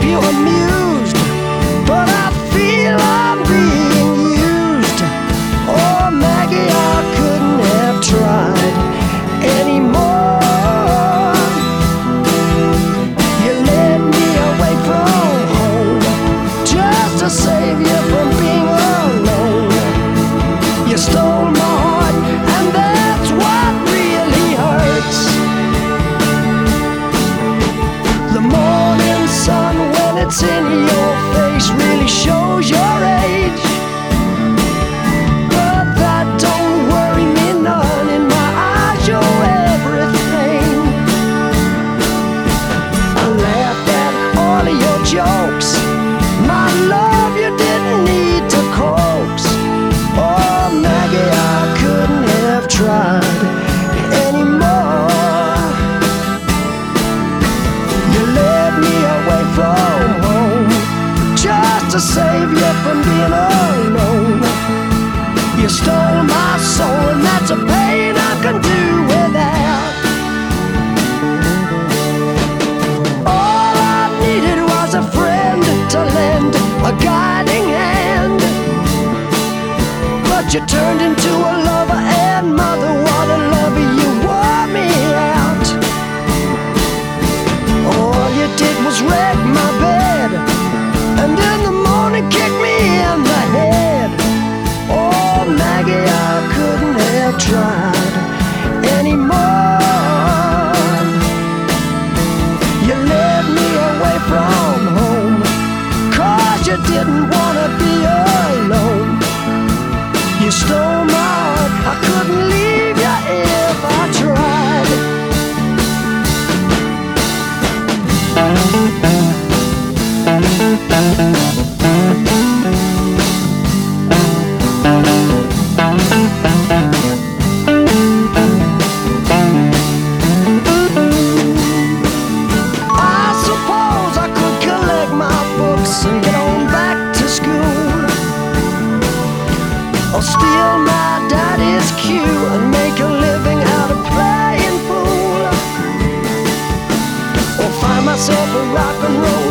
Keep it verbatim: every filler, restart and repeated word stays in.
you amused, but I feel I'm being used. Oh, Maggie, I couldn't have tried anymore. You led me away from home just to save you from being alone. You stole my heart, and that's what really hurts. The morning sun, when it's in your face, really shows your age. But that don't worry me none. In my eyes, you're everything. I laughed at all of your jokes. My love, you didn't need to coax. Oh, Maggie, I couldn't have tried anymore. You led me away from home just to save you from being alone. You stole my soul, and that's a pain I can do without. All I needed was a friend to lend a guiding hand, but you turned into a lover and mother. What a lover, you wore me out. All you did was wreck my bed, and in the morning kick me in the head. Oh, Maggie, I couldn't have tried anymore. You led me away from home, 'cause you didn't wanna be alone. You stole my heart, I couldn't leave you if I tried. I suppose I could collect my books and get on back to school, or steal my daddy's cue and make a living out of playing fool, or find myself a rock and roll